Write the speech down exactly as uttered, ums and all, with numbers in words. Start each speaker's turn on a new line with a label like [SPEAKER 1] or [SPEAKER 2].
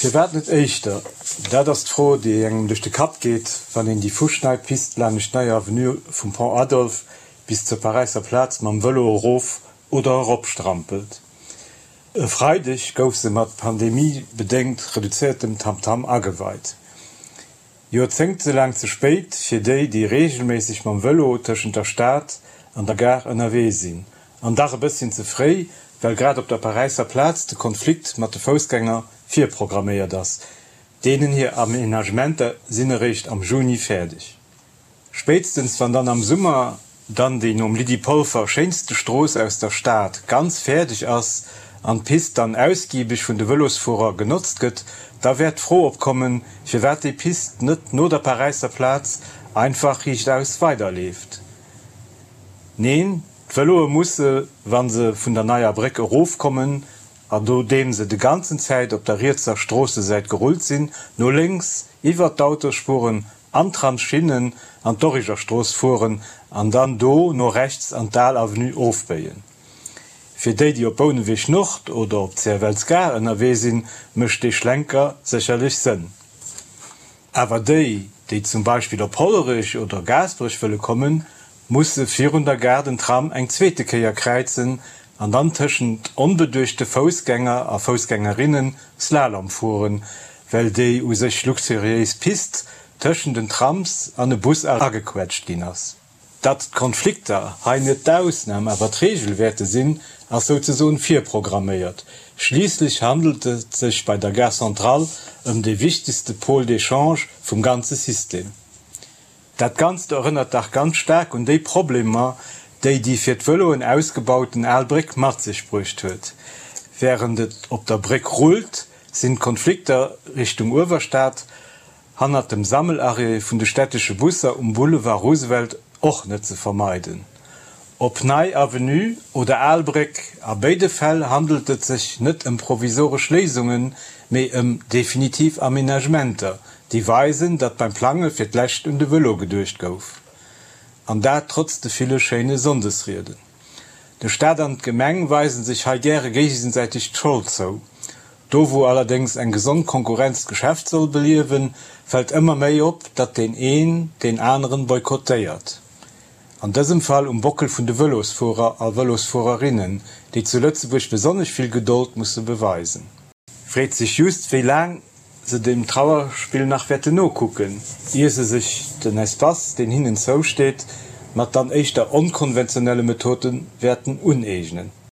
[SPEAKER 1] Wir werden net Eichter, da das froh, die engem durch de Kap geht, wann in die Fuschneidpist lande Schneier Avenue vom Pont Adolf bis zur Pariser Platz man Wëlle Rof oder Rob strampelt. E Freitag gouf se mat Pandemie bedenkt reduziertem Tamtam aweit. Jo zenkt se lang zu spät fir déi, die regelmäßig man Wëllo tschen der Staat an der Gar N R W sinn. An da bisschen zu frei, weil grad op der Pariser Platz de Konflikt mat de Fußgänger vier programmiert das. Denen hier am Aménagement sinnerecht am Juni fertig. Spätestens wann dann am Sommer dann den um Lidi Pulver schönste Stroß aus der Stadt ganz fertig ass an Pist dann ausgiebig von de Wëllosfurer genutzt gëtt, da werd froh opkommen, fir wat die Pist net nur der Pariser Platz einfach riecht aus weiterlebt. Neen, d'Wëlloe musse, wann se vun der naier Brecke rofkommen, an do dem se de ganzen Zeit op der Rierzer Strosse seit gerollt sinn, no links iwwer d'Autospuren an Transschinnen an Doriger Stroß fuhren, an dann do no rechts an Dalavenue aufbeien. Für die, die op Bonewich Nord oder op Zerwelsgar N R W sinn, mischt die Schlenker sicherlich Sinn. Aber die, die zum Beispiel op Pollerich oder Gasbrich will kommen, musse vierhundert Garden Tram eng zweite Keier kreizen, an dann tschen unbedurchte Fußgänger a Fußgängerinnen Slalom fuhren, weil die u sich luxuriös Pist tschen den Trams an den Bus angequetscht dinners. Dat Konflikte ha net d'ausnahme aber Regelwerte sinn als so vier programmiert. Schließlich handelt es sich bei der Gare Centrale um de wichtigste Pol d'échange vom ganzen System. Dat Ganze erinnert auch ganz stark um die Probleme, die die fir d'Wëlloen ausgebauten Albrick mat sich brucht huet. Während et op der Brick rollt, sind Konflikte Richtung Uwerstaat hannner dem Sammelareal vun de städtische Busser um Boulevard Roosevelt och net zu vermeiden. Ob Nei Avenue oder Albrick, a beide Fäll handelt es sich net um provisorisch Lesungen, me um definitiv Aménagementer, die weisen, dat beim Plange fir d'Lächt und de Wëllo gedurcht gouf. An dat trotz de viele schöne Sondesreden. De Staat an Gemeng weisen sich haigere gegenseitig schuld zo. Do wo allerdings ein gesund Konkurrenzgeschäft soll beliewen, fällt immer méi op, dat den een den anderen boykottéiert. An diesem Fall um Bockel vun de Wëllosfurer a Wëllosfuererinnen, die zu Lützeburg besonders viel Geduld musse beweisen. Fred sich just wie lang se dem Trauerspiel nach Wetteno gucken, ehe se sich den Espace, den hinnen so steht, mat dann echt der unkonventionelle Methoden werden unegnen.